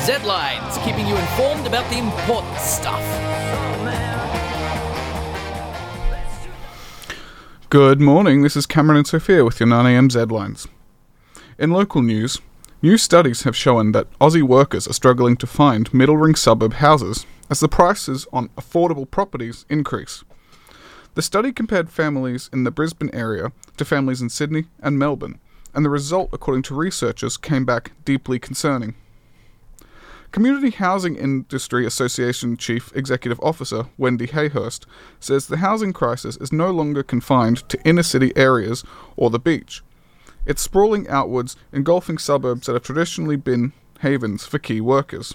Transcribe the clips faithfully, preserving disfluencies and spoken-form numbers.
Z-Lines, keeping you informed about the important stuff. Good morning, this is Cameron and Sophia with your nine a m Z-Lines. In local news, new studies have shown that Aussie workers are struggling to find middle-ring suburb houses as the prices on affordable properties increase. The study compared families in the Brisbane area to families in Sydney and Melbourne, and the result, according to researchers, came back deeply concerning. Community Housing Industry Association Chief Executive Officer Wendy Hayhurst says the housing crisis is no longer confined to inner-city areas or the beach. It's sprawling outwards, engulfing suburbs that have traditionally been havens for key workers.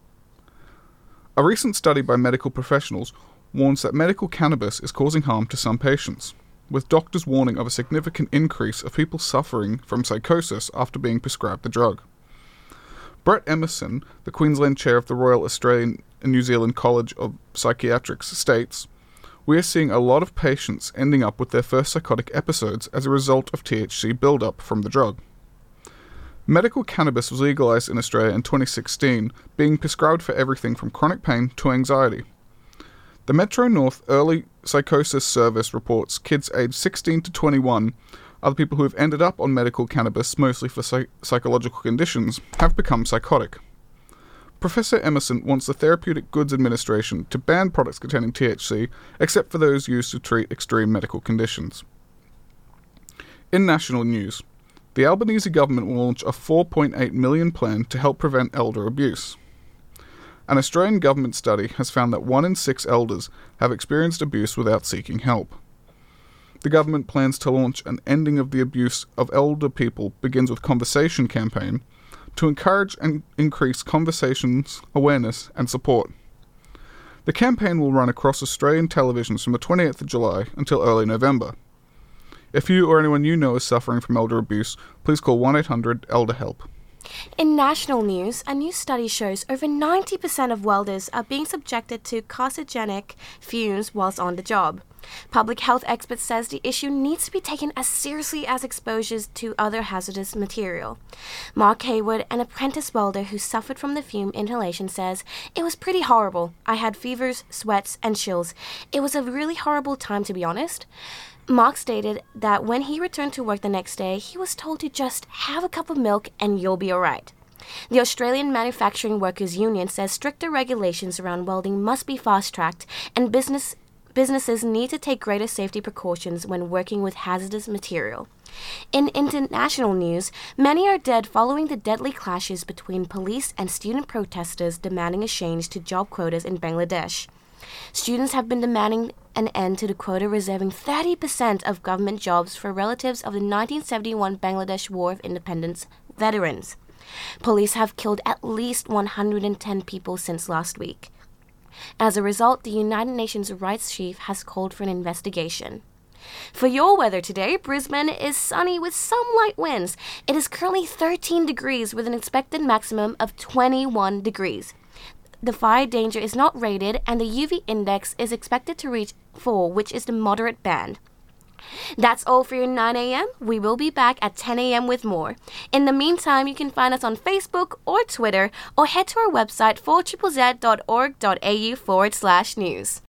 A recent study by medical professionals warns that medical cannabis is causing harm to some patients, with doctors warning of a significant increase of people suffering from psychosis after being prescribed the drug. Brett Emerson, the Queensland chair of the Royal Australian and New Zealand College of Psychiatrics, states, "We are seeing a lot of patients ending up with their first psychotic episodes as a result of T H C buildup from the drug." Medical cannabis was legalised in Australia in twenty sixteen, being prescribed for everything from chronic pain to anxiety. The Metro North Early Psychosis Service reports kids aged sixteen to twenty-one, other people who have ended up on medical cannabis, mostly for psych- psychological conditions, have become psychotic. Professor Emerson wants the Therapeutic Goods Administration to ban products containing T H C, except for those used to treat extreme medical conditions. In national news, the Albanese government will launch a four point eight million dollars plan to help prevent elder abuse. An Australian government study has found that one in six elders have experienced abuse without seeking help. The government plans to launch an Ending of the Abuse of Elder People Begins with Conversation campaign to encourage and increase conversations, awareness and support. The campaign will run across Australian televisions from the twenty-eighth of July until early November. If you or anyone you know is suffering from elder abuse, please call one eight hundred elder help. In national news, a new study shows over ninety percent of welders are being subjected to carcinogenic fumes whilst on the job. Public health experts says the issue needs to be taken as seriously as exposures to other hazardous material. Mark Hayward, an apprentice welder who suffered from the fume inhalation, says, "It was pretty horrible. I had fevers, sweats, and chills. It was a really horrible time, to be honest." Mark stated that when he returned to work the next day, he was told to just have a cup of milk and you'll be alright. The Australian Manufacturing Workers Union says stricter regulations around welding must be fast-tracked and business businesses need to take greater safety precautions when working with hazardous material. In international news, many are dead following the deadly clashes between police and student protesters demanding a change to job quotas in Bangladesh. Students have been demanding an end to the quota reserving thirty percent of government jobs for relatives of the nineteen seventy-one Bangladesh War of Independence veterans. Police have killed at least one hundred ten people since last week. As a result, the United Nations Rights Chief has called for an investigation. For your weather today, Brisbane is sunny with some light winds. It is currently thirteen degrees with an expected maximum of twenty-one degrees. The fire danger is not rated and the U V index is expected to reach four, which is the moderate band. That's all for your nine a m. We will be back at ten a m with more. In the meantime, you can find us on Facebook or Twitter or head to our website four z z dot org dot a u forward slash news.